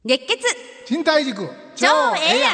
月血賃貸塾超ええやん。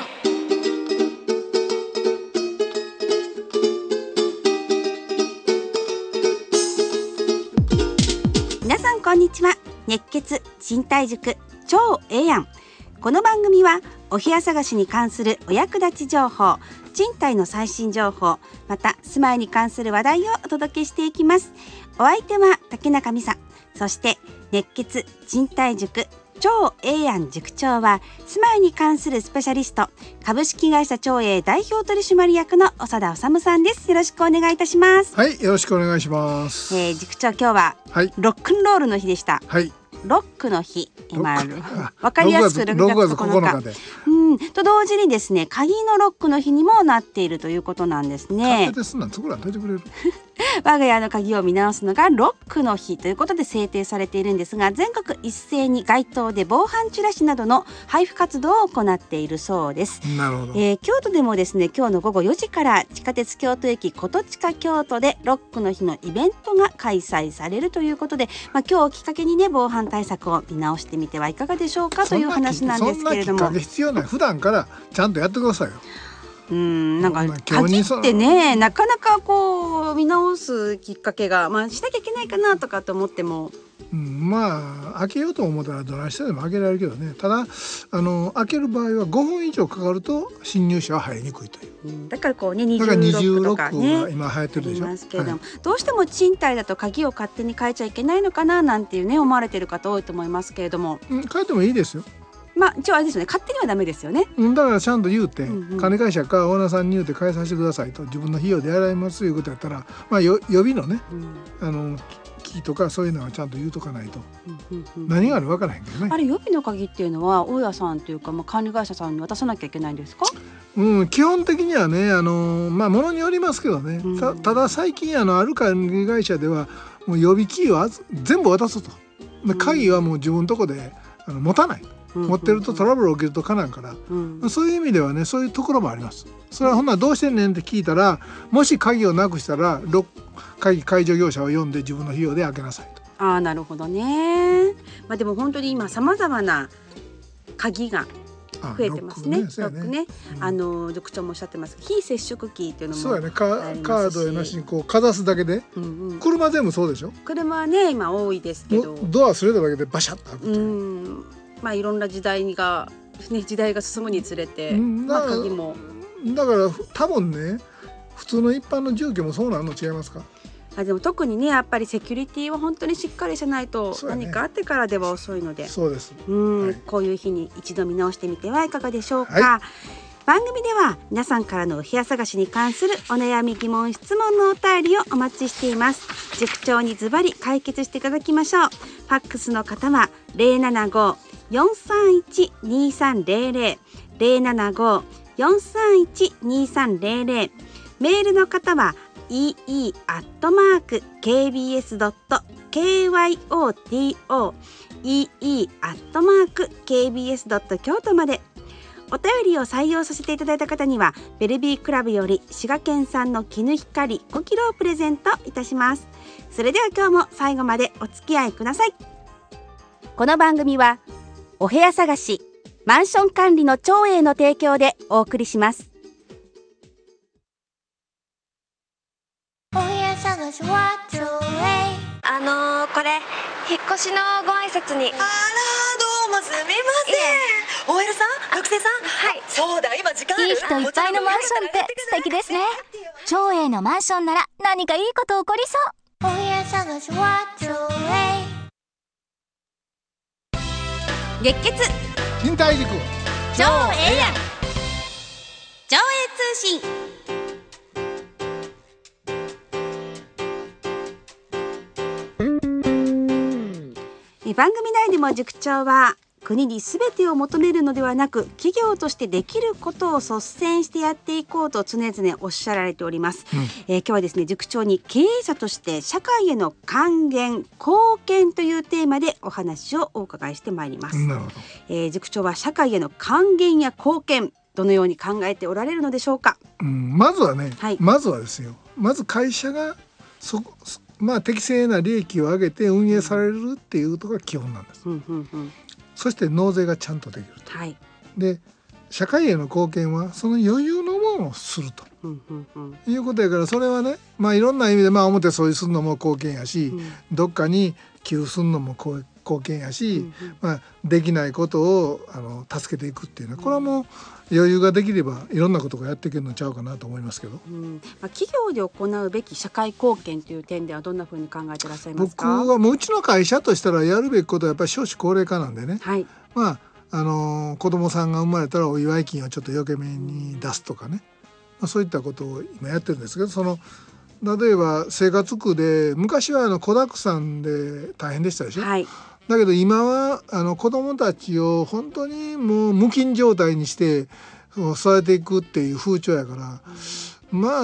皆さんこんにちは。熱血賃貸塾超ええやん。この番組はお部屋探しに関するお役立ち情報、賃貸の最新情報、また住まいに関する話題をお届けしていきます。お相手は竹中美沙、そして熱血賃貸塾超ええやん塾長は住まいに関するスペシャリスト、株式会社超え代表取締役の長田治さんです。よろしくお願いいたします。 はい、よろしくお願いします。 塾長、今日はロックンロールの日でした。 はい、 ロックの日、わかりやすく6月9日で、と同時にですね、鍵のロックの日にもなっているということなんですね。我が家の鍵を見直すのがロックの日ということで制定されているんですが、全国一斉に街頭で防犯チラシなどの配布活動を行っているそうです。 なるほど。 京都でもですね、今日の午後4時から地下鉄京都駅琴近京都でロックの日のイベントが開催されるということで、今日をきっかけにね、防犯対策を見直してみてはいかがでしょうかという話なんですけれども、 そんなきっかけ必要ない。普段からちゃんとやってくださいよ。 なんか鍵ってね、なかなかこう見直すきっかけが、しなきゃいけないかなとかと思っても、 開けようと思ったらどないしてでも開けられるけどね。ただ開ける場合は5分以上かかると侵入者は入りにくいという、 だからこうね、二重ロックとかね、 が今流行ってるでしょ。 ありますけれども、どうしても賃貸だと鍵を勝手に変えちゃいけないのかななんていうね、思われてる方多いと思いますけれども、 変えてもいいですよ。 一応あれですよね、勝手にはダメですよね。 だからちゃんと言うて、金会社かオーナーさんに言うて返させてくださいと、自分の費用でやられますということやったら、予備のね、キーとかそういうのはちゃんと言うとかないと、何がある分からへんけどね。あれ予備の鍵っていうのは大家さんというか、管理会社さんに渡さなきゃいけないんですか？ 基本的にはね、物によりますけどね、ただ最近ある管理会社ではもう予備キーを全部渡すと、鍵はもう自分のとこで持たない、持ってるとトラブル起きるとかなんから、そういう意味ではね、そういうところもあります。それはほんならどうしてんねんって聞いたら、もし鍵をなくしたら鍵解除業者を呼んで自分の費用で開けなさいと。 なるほどね。でも本当に今さまざまな鍵が増えてますね。ロックね、塾長もおっしゃってます非接触キーっていうのも、 そうやね、カードやなしにこうかざすだけで、車全部そうでしょ。 車はね今多いですけど、 ドアすれただけでバシャッと開くといろんな時代が進むにつれて、鍵もだから多分ね、普通の一般の住居もそうなの違いますか？ でも特にね、やっぱりセキュリティは本当にしっかりしないと、何かあってからでは遅いので、 そうです。 こういう日に一度見直してみてはいかがでしょうか。番組では皆さんからのお部屋探しに関するお悩み、疑問、質問のお便りをお待ちしています。塾長にズバリ解決していただきましょう。ファックスの方は 075-431-2300 075-431-2300、 メールの方はee@kbs.kyoto ee@kbs.kyoto まで。お便りを採用させていただいた方にはベルビークラブより滋賀県産の絹光5キロをプレゼントいたします。それでは今日も最後までお付き合いください。この番組はお部屋探し、マンション管理の長英の提供でお送りします。 お部屋探しは長英。 これ引っ越しのご挨拶に。 どうもすみません。OL さん、学生さん。 はい。 そうだ、今時間ある？ いい人いっぱいのマンションって素敵ですね。長英のマンションなら何かいいこと起こりそう。お部屋探しは長英。 月血賃貸塾超ええやん。超英通信。番組内でも塾長は国に全てを求めるのではなく、企業としてできることを率先してやっていこうと常々おっしゃられております。今日はですね、塾長に経営者として社会への還元貢献というテーマでお話をお伺いしてまいります。 なるほど。 塾長は社会への還元や貢献、どのように考えておられるのでしょうか？ まずはね、まずはですよ、まず会社が適正な利益を上げて運営されるっていうことが基本なんです。 そして納税がちゃんとできると。 はい。 で社会への貢献はその余裕のものをすると、いうことやから、それはね、いろんな意味で表そういうするのも貢献やし、どっかに寄付するのも貢献やし、できないことを助けていくっていうのは、これはもう余裕ができればいろんなことがやっていけるのちゃうかなと思いますけど、 企業で行うべき社会貢献という点ではどんなふうに考えていらっしゃいますか？ 僕はもううちの会社としたらやるべきことはやっぱり少子高齢化なんでね、 はい、 子供さんが生まれたらお祝い金をちょっと余計めに出すとかね、そういったことを今やってるんですけど、例えば生活苦で昔は子だくさんで大変でしたでしょ、 はい、 だけど今は子供たちを本当にもう無菌状態にして育てていくっていう風潮やから、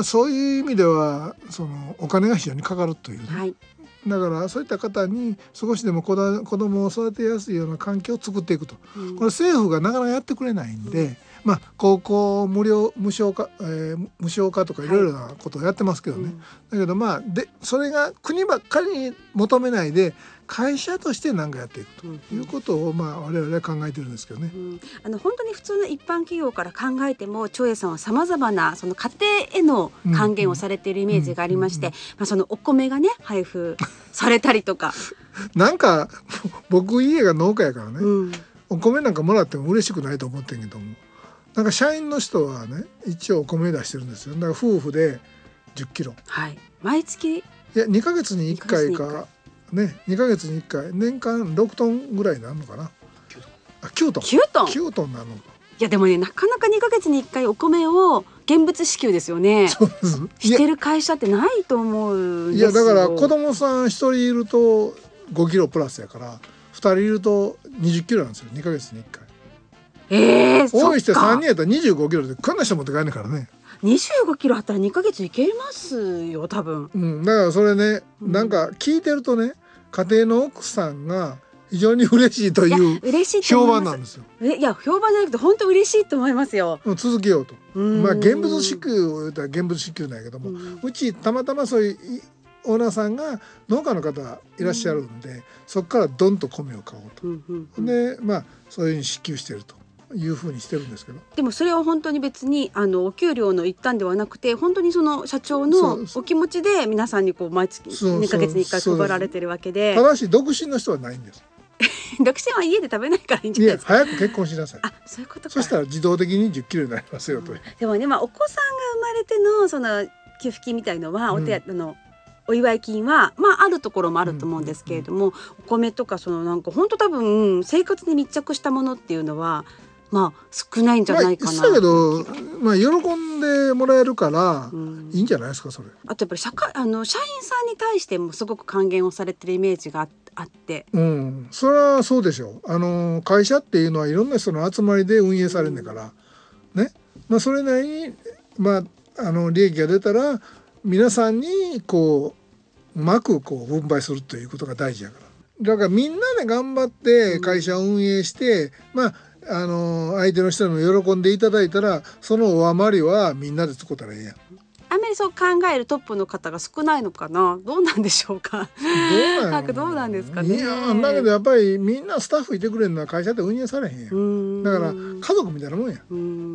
そういう意味ではお金が非常にかかるというね、はい、だからそういった方に少しでも子供を育てやすいような環境を作っていくと、これ政府がなかなかやってくれないんで、高校無償化とかいろいろなことをやってますけどね、だけどそれが国ばっかりに求めないで会社として何かやっていくということを我々は考えてるんですけどね、 本当に普通の一般企業から考えても長英さんはさまざまなその家庭への還元をされているイメージがありまして、そのお米がね配布されたりとかなんか僕家が農家やからね、お米なんかもらっても嬉しくないと思ってんけども、なんか社員の人はね一応お米出してるんですよ。だから夫婦で10キロ、 はい、毎月いや2ヶ月に1回かね、2ヶ月に1回年間6トンぐらいになるのかな。9トンなの。いやでもね、なかなか2ヶ月に1回お米を現物支給ですよね。 そうです。 してる会社ってないと思うんですよ。 いやだから子供さん1人いると5キロプラスやから、2人いると20キロなんですよ、2ヶ月に1回。多い人3人やったら25キロでこんな人持って帰んねんからね。 25キロあったら2ヶ月いけますよ多分、 だからそれね、なんか聞いてるとね、家庭の奥さんが非常に嬉しいという評判なんですよ。 いや評判じゃなくて本当嬉しいと思いますよ。 続けようと。現物支給を言ったら現物支給なんやけども、うちたまたまそういうオーナーさんが農家の方いらっしゃるんで、そこからどんと米を買おうと、でそういうふうに支給してるというふうにしてるんですけど、 でもそれは本当に別にお給料の一端ではなくて、本当にその社長のお気持ちで皆さんに毎月2ヶ月に1回配られてるわけで、 ただし独身の人はないんです。 独身は家で食べないからいいんじゃないですか。 早く結婚しなさい。 そういうことか。 そしたら自動的に10キロになりますよという、 でもね、お子さんが生まれてのその給付金みたいのは、お祝い金はあるところもあると思うんですけれども、お米とかなんか本当多分生活に密着したものっていうのは少ないんじゃないかな。 だけど喜んでもらえるからいいんじゃないですか、それ。 あとやっぱり社員さんに対してもすごく還元をされてるイメージがあって、 それはそうでしょう。会社っていうのはいろんな人の集まりで運営されるんだから、ね、それなりに利益が出たら皆さんにうまく分配するということが大事やから。だからみんなで頑張って会社を運営して、相手の人にも喜んでいただいたら、そのお余りはみんなで使ったらいいやん。 あんまりそう考えるトップの方が少ないのかな。どうなんでしょうか。どうなんですかね。 いやだけどやっぱりみんなスタッフいてくれるのは会社で運営されへんやん。だから家族みたいなもんや。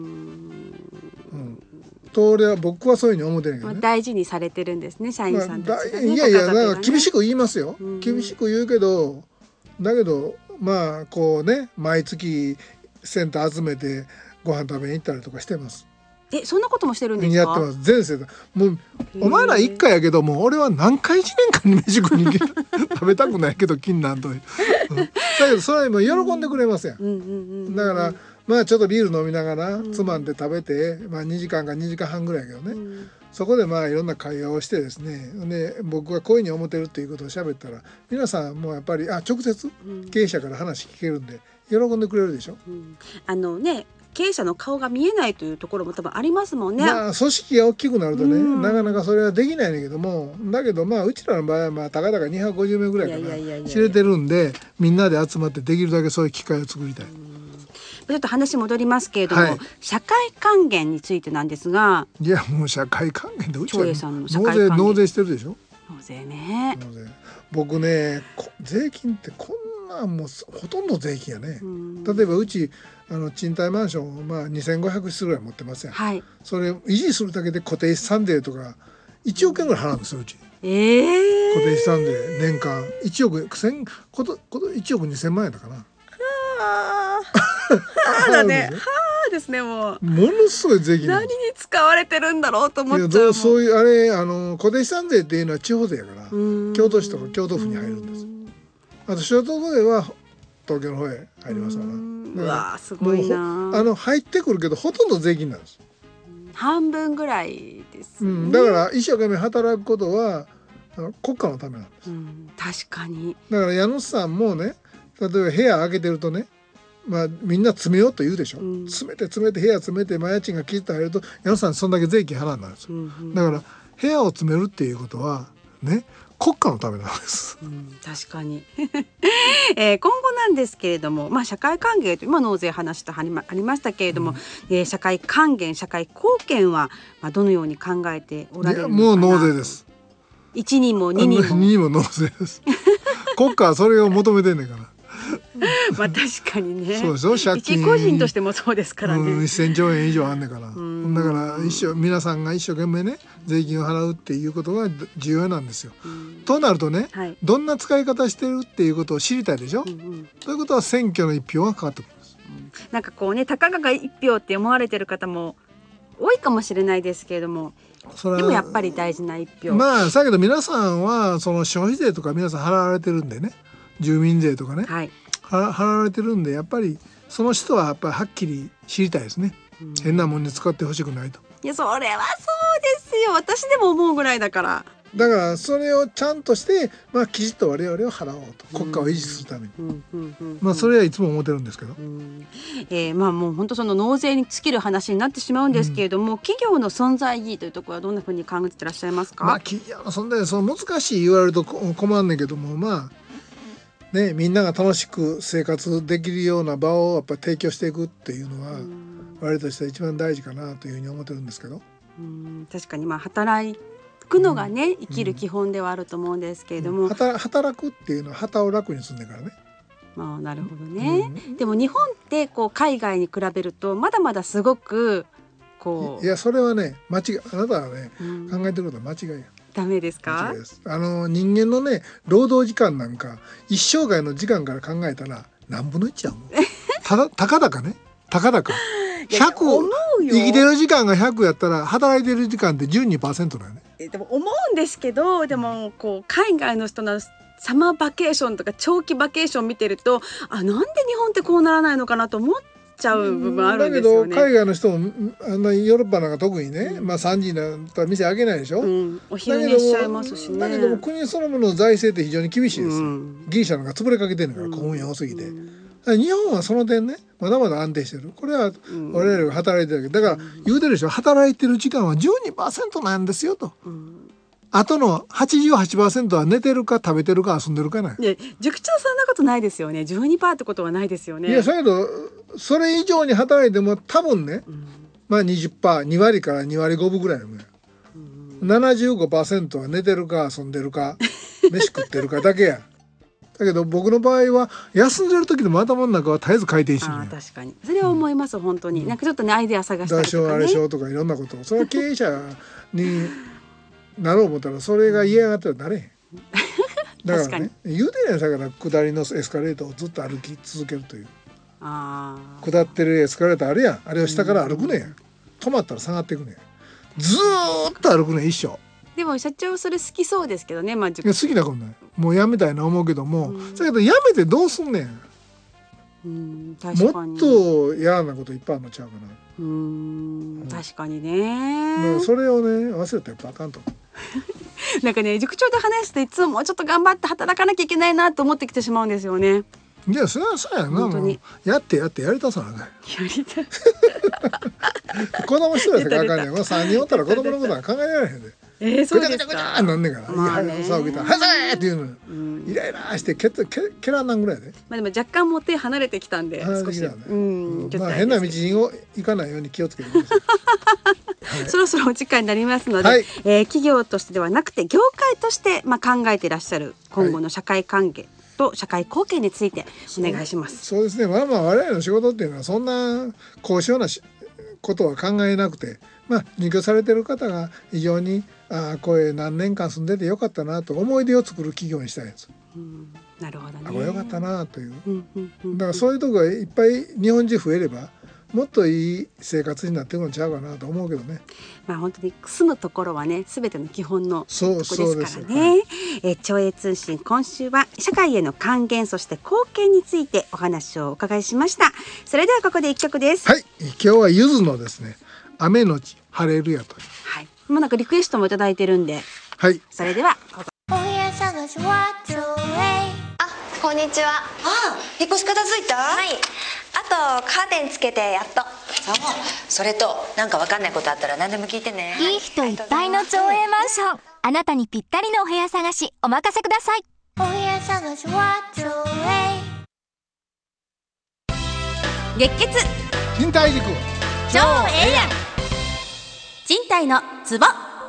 俺は僕はそういうふうに思ってないけどね。 大事にされてるんですね、社員さんたちがね。 いやだから厳しく言いますよ。厳しく言うけど、だけど毎月センター集めてご飯食べに行ったりとかしてます。 そんなこともしてるんですか？ やってます。前世だ。もうお前ら1回やけども、俺は何回1年間に飯食いに行け食べたくないけど金なんという、だけどそれも喜んでくれますやん。だからちょっとビール飲みながらつまんで食べて、2時間か2時間半ぐらいやけどね、そこでいろんな会話をしてですね、で僕がこういうふうに思ってるっていうことを喋ったら、皆さんもやっぱり直接経営者から話聞けるんで喜んでくれるでしょ。 経営者の顔が見えないというところも多分ありますもんね。 組織が大きくなるとね、なかなかそれはできないんだけども、だけどうちらの場合はたかだか250名ぐらいから知れてるんで、みんなで集まってできるだけそういう機会を作りたい。 ちょっと話戻りますけれども、社会還元についてなんですが、 いやもう社会還元でうちは納税してるでしょ。 納税ね。 僕ね、税金ってこんなんもうほとんど税金やね。例えばうち賃貸マンションを2500室ぐらい持ってますやん、 はい、 それ維持するだけで固定資産税とか1億円ぐらい払うんですようち。固定資産税年間1億2000万円だかな。 だね。ですね、ものすごい税金何に使われてるんだろうと思っちゃう。 そういうあれ固定資産税っていうのは地方税やから京都市とか京都府に入るんです。あと所得税は東京の方へ入りますから。 うわすごいな。 入ってくるけどほとんど税金なんです。 半分ぐらいですね、 だから一生懸命働くことは国家のためなんです、 確かに。 だから家主さんもね、例えば部屋開けてるとね、みんな詰めようと言うでしょ、詰めて部屋詰めて家賃がきちっと入ると家主さんそんだけ税金払うんですよ、だから部屋を詰めるっていうことはね国家のためなんです、 確かに今後なんですけれども、社会還元と今納税話とありましたけれども、社会還元社会貢献はどのように考えておられるのかな。 もう納税です。 1人も2人も 2人も納税です国家はそれを求めてんねんから確かにね。 そうでしょ、借金一個人としてもそうですからね、 1000兆円以上あんねんから、だから皆さんが一生懸命ね税金を払うっていうことが重要なんですよ、となるとね、どんな使い方してるっていうことを知りたいでしょ、ということは選挙の一票がかかってくるんです。 なんかこうね、たかが一票って思われてる方も多いかもしれないですけれども、でもやっぱり大事な一票。 だけど皆さんはその消費税とか皆さん払われてるんでね、住民税とかね、払われてるんで、やっぱりその人はやっぱりはっきり知りたいですね、変なもんに使ってほしくないと。 いやそれはそうですよ、私でも思うぐらいだから。 だからそれをちゃんとして、きちっと我々を払おうと、国家を維持するために、それはいつも思ってるんですけど、 もう本当その納税に尽きる話になってしまうんですけれども、企業の存在意義というところはどんなふうに考えていらっしゃいますか。 企業の存在その難しい言われると困んねんけども、みんなが楽しく生活できるような場をやっぱり提供していくっていうのは我々としては一番大事かなというふうに思ってるんですけど、 確かに働くのがね、生きる基本ではあると思うんですけれども、 働くっていうのは旗を楽にするんだからね。 なるほどね、でも日本ってこう海外に比べるとまだまだすごくこう、 いやそれはね間違い、あなたはね、考えてることは間違いや。ダメですか。 人間のね労働時間なんか一生涯の時間から考えたら何分の1やもんたかだかね、たかだか100生きてる時間が100やったら働いてる時間って 12% だよね。 でも思うんですけど、でもこう海外の人のサマーバケーションとか長期バケーション見てると、なんで日本ってこうならないのかなと思っちゃう部分あるんですよね。 だけど海外の人もヨーロッパなんか特にね、3時になったら店開けないでしょ、 お昼寝しちゃいますしね。 だけども国そのものの財政って非常に厳しいですよ、ギリシャなんか潰れかけてるから、公務員多すぎて、日本はその点ねまだまだ安定してる。これは我々が働いてるだけだから、言うてるでしょ、働いてる時間は 12% なんですよと、あとの 88% は寝てるか食べてるか遊んでるかない。 塾長そんなことないですよね。 12% ってことはないですよね。 いや、それとそれ以上に働いても多分ね、20%、2割から2割5分ぐらいのぐらい、75% は寝てるか遊んでるか飯食ってるかだけや。だけど僕の場合は休んでる時でも頭の中は絶えず回転してる。 確かにそれは思います、本当に。なんかちょっとねアイデア探したりとかね、 あれしようとかいろんなことを、それは経営者になろう思ったらそれが嫌がってはなれへんだからね、言うてないだから下りのエスカレーターをずっと歩き続けるという。下ってるエスカレーターあるやん、あれを下から歩くねん、止まったら下がっていくねん、ずーっと歩くねん一生。でも社長それ好きそうですけどね。 好きなことない、もうやめたいな思うけども、だけどやめてどうすんねん。確かにもっと嫌なこといっぱいあるのちゃうかな。確かにね。 それをね忘れたらやっぱあかんとなんかね塾長と話すといつももうちょっと頑張って働かなきゃいけないなと思ってきてしまうんですよね。 いやそれはそうやな、もうやってやりたさなあかん。やりたい子供一人だけあかんねん。3人おったら子供のことは考えられへんで。 そうですか。 なんねんから。騒ぎたら「はいっていうのイライラして蹴らんなんぐらいで。 でも若干もう手離れてきたんで少し変な道に行かないように気をつけてください。 そろそろお時間になりますので、企業としてではなくて業界として考えていらっしゃる今後の社会還元と社会貢献についてお願いします。 そうですね。我々の仕事っていうのはそんな高尚なことは考えなくて、入居されてる方が非常にこれ何年間住んでてよかったなと思い出を作る企業にしたいんです。 なるほどね。 これよかったなという、だからそういうところがいっぱい日本中増えればもっといい生活になっていくのちゃうかなと思うけどね。 本当に住むところはね、すべての基本のとこですからね。町営通信、今週は社会への還元、そして貢献についてお話をお伺いしました。それではここで一曲です。 はい、今日はゆずのですね、雨のち晴れるやという。 はい、もうなんかリクエストもいただいてるんで、 はい、 それではお部屋探しは町営。 こんにちは。 引っ越し片付いた？ はい。あとカーテンつけてやっと。 そう。それとなんかわかんないことあったら何でも聞いてね。 いい人いっぱいの町営マンション。あなたにぴったりのお部屋探しお任せください。お部屋探しは町営。 熱血賃貸塾超ええやん。賃貸のツボ。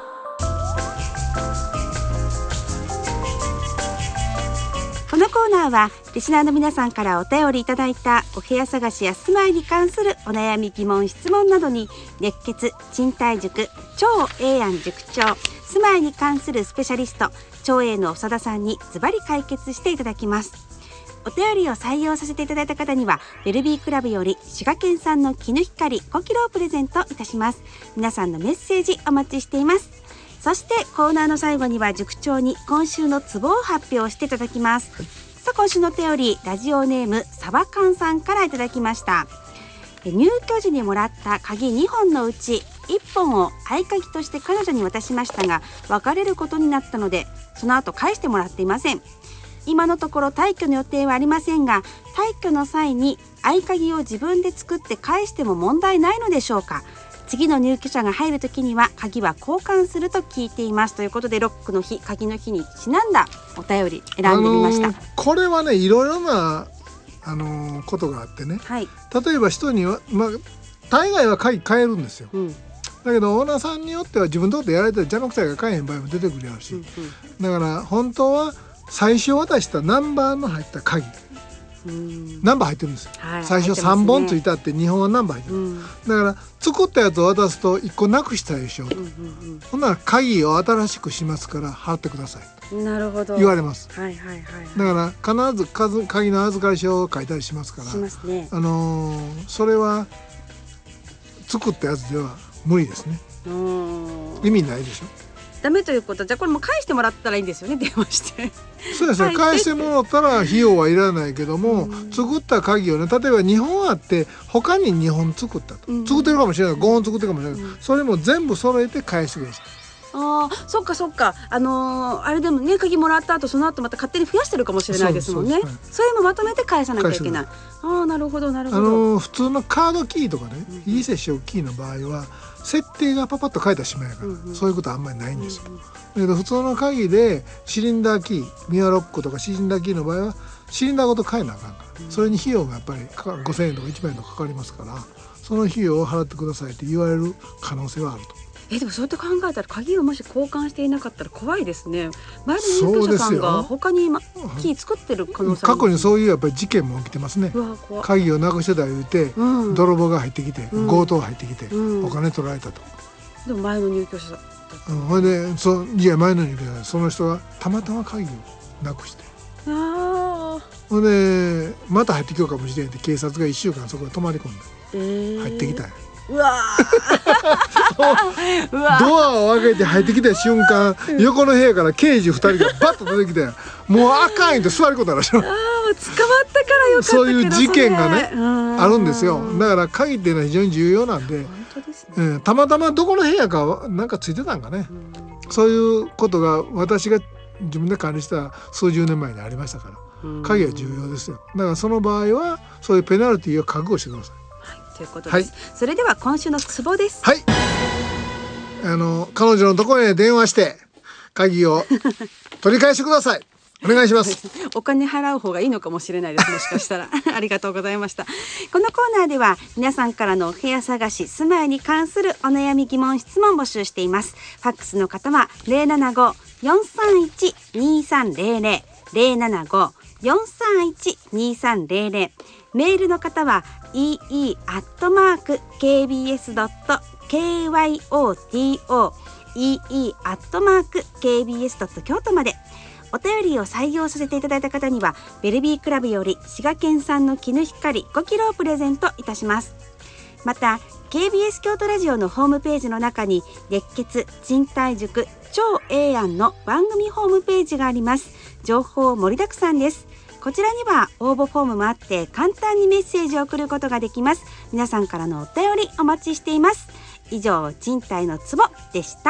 このコーナーはリスナーの皆さんからお便りいただいたお部屋探しや住まいに関するお悩み、疑問、質問などに熱血賃貸塾超ええやん塾長、住まいに関するスペシャリスト超えの長田さんにズバリ解決していただきます。お便りを採用させていただいた方にはベルビークラブより滋賀県産の絹光5キロをプレゼントいたします。皆さんのメッセージお待ちしています。そしてコーナーの最後には塾長に今週のツボを発表していただきます。さあ、今週のお便り、ラジオネームサバカンさんからいただきました。入居時にもらった鍵2本のうち1本を合鍵として彼女に渡しましたが、別れることになったのでその後返してもらっていません。今のところ退去の予定はありませんが、退去の際に合鍵を自分で作って返しても問題ないのでしょうか。次の入居者が入るときには鍵は交換すると聞いています。ということで、ロックの日、鍵の日にちなんだお便り選んでみました。 これはね、いろいろなことがあってね、 はい、例えば人には、大概は鍵変えるんですよ、だけどオーナーさんによっては自分のとこでやられて邪魔くさいが買えへん場合も出てくるやろし、だから本当は最初渡したナンバーの入った鍵、ナンバー入ってるんですよ、最初3本ついたって2本はナンバー入ってる、だから作ったやつを渡すと1個なくしたでしょ、ほんなら鍵を新しくしますから払ってくださいと言われます。だから必ず鍵の預かり書を書いたりしますから、それは作ったやつでは無理ですね。意味ないでしょ。 ダメということは、じゃあこれも返してもらったらいいんですよね、電話して。 そうですね、返してもらったら費用はいらないけども、作った鍵をね、例えば2本あって他に2本作ったと、作ってるかもしれない、5本作ってるかもしれない、それも全部揃えて返してください。 そっかそっか、あれでもね、鍵もらった後その後また勝手に増やしてるかもしれないですもんね。それもまとめて返さなきゃいけない。なるほどなるほど。 普通のカードキーとかね、非接触キーの場合は設定がパパッと変えたらしまいやから、そういうことはあんまりないんですよ。だけど普通の鍵でシリンダーキー、ミアロックとかシリンダーキーの場合はシリンダーごと変えなあかんから、それに費用がやっぱり5,000円とか1万円とかかかりますから、その費用を払ってくださいって言われる可能性はあると。 でもそうやって考えたら鍵をもし交換していなかったら怖いですね。前の入居者さんが他にキー作ってる可能性ある。 過去にそういうやっぱり事件も起きてますね。鍵をなくしてた言うて、泥棒が入ってきて、強盗が入ってきて、お金取られたと。 でも前の入居者だった。 ほいでいや前の入居者、その人がたまたま鍵をなくして、ほんでまた入ってきようかもしれんって警察が1週間そこで泊まり込んで、入ってきたんや。ドアを開けて入ってきた瞬間、横の部屋から刑事2人がバッと出てきて、もうあかんって座ることあるでしょ。 捕まったからよかったけど、 そういう事件がねあるんですよ。だから鍵っていうのは非常に重要なんで、たまたまどこの部屋かなんかついてたんかね、そういうことが私が自分で管理した数十年前にありましたから、鍵は重要ですよ。だからその場合はそういうペナルティーを覚悟してください。 ということです。それでは今週のツボです。 はい。彼女のところへ電話して鍵を取り返してください。お願いします。 お金払う方がいいのかもしれないです、もしかしたら。ありがとうございました。このコーナーでは皆さんからのお部屋探し、住まいに関するお悩み、疑問、質問募集しています。ファックスの方は 075-431-2300 075 431-2300、メールの方は ee@kbs.kyoto ee@kbs.kyoto まで。お便りを採用させていただいた方にはベルビークラブより滋賀県産の絹光5キロをプレゼントいたします。また KBS 京都ラジオのホームページの中に熱血賃貸塾超ええやんの番組ホームページがあります。情報盛りだくさんです。こちらには応募フォームもあって簡単にメッセージを送ることができます。皆さんからのお便りお待ちしています。以上、賃貸のツボでした。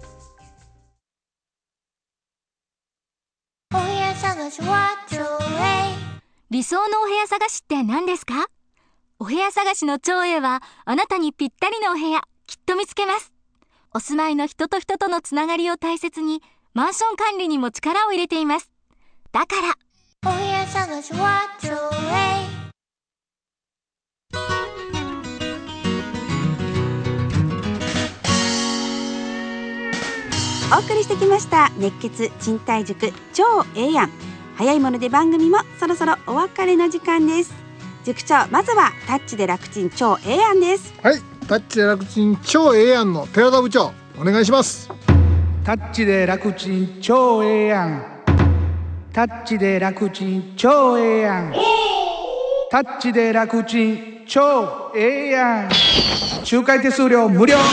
理想のお部屋探しって何ですか？お部屋探しの超英はあなたにぴったりのお部屋きっと見つけます。お住まいの人と人とのつながりを大切にマンション管理にも力を入れています。だからお部屋探しは超英。 お送りしてきました熱血賃貸塾超ええやん。早いもので番組もそろそろお別れの時間です。塾長、まずはタッチで楽ちん超ええやんです。 はい、タッチで楽ちん超ええやんの寺田部長お願いします。 タッチで楽ちん超ええやん。タッチで楽ちん超ええやん。タッチで楽ちん超ええやん。周回手数料無料。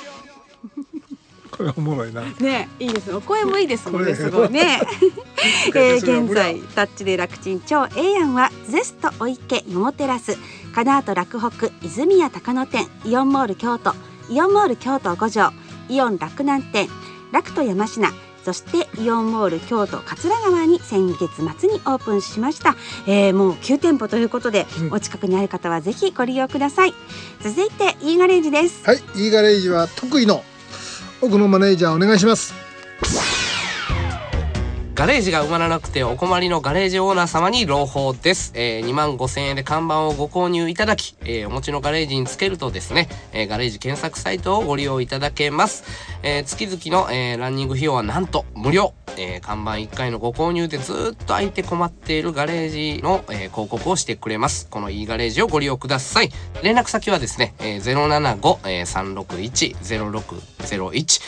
これおもろいな。 ね、いいです。お声もいいですもんね。すごいね。現在タッチで楽ちん超ええやんはゼストお池桃テラス、カナート洛北泉谷高野店、イオンモール京都、イオンモール京都5条、イオン洛南店、ラクト山科、そしてイオンモール京都桂川に先月末にオープンしました。もう9店舗ということで、お近くにある方はぜひご利用ください。続いてイーガレージです。 はい、イーガレージは得意の奥のマネージャーお願いします。 ガレージが埋まらなくてお困りのガレージオーナー様に朗報です。25,000円で看板をご購入いただき、お持ちのガレージにつけるとですね、ガレージ検索サイトをご利用いただけます。月々の、ランニング費用はなんと無料。看板1回のご購入でずっと空いて困っているガレージの、広告をしてくれます。この e ガレージをご利用ください。連絡先はですね、075-361-0601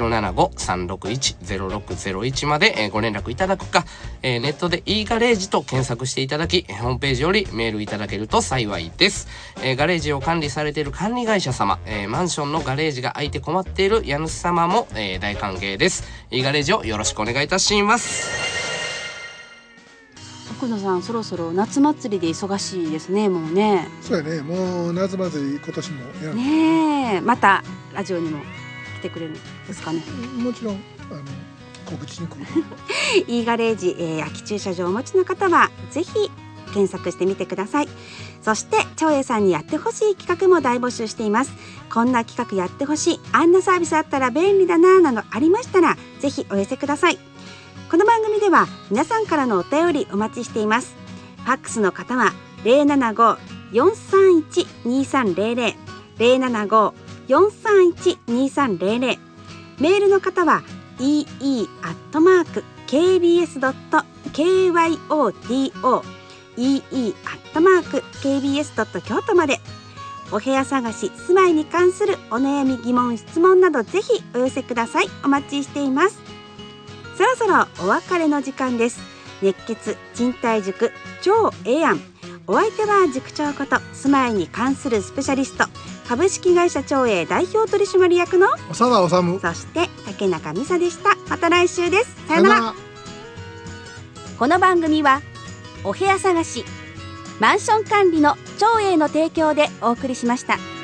075-361-0601 まで、ご連絡いただくか、ネットで e ガレージと検索していただき、ホームページよりメールいただけると幸いです。ガレージを管理されている管理会社様、マンションのガレージが空いて困っている家主様も、大歓迎です。e ガレージをよろしくお願いいたします。 奥野さん、そろそろ夏祭りで忙しいですね。もうね。 そうやね、もう夏祭り今年もやるね。またラジオにも来てくれるんですかね。 もちろん告知に来る。 e ガレージ、空き駐車場をお持ちの方はぜひ検索してみてください。そして長英さんにやってほしい企画も大募集しています。こんな企画やってほしい、あんなサービスあったら便利だななどありましたらぜひお寄せください。この番組では皆さんからのお便りお待ちしています。ファックスの方は 075-431-2300 075-431-2300、メールの方はee@kbs.kyoto ee@kbs.kyoto まで。お部屋探し、住まいに関するお悩み、疑問、質問などぜひお寄せください。お待ちしています。そろそろお別れの時間です。熱血賃貸塾超ええやん。お相手は塾長こと住まいに関するスペシャリスト、株式会社長英代表取締役の長田治、 そして竹中美沙でした。また来週です。さよなら。この番組はお部屋探し、マンション管理の長英の提供でお送りしました。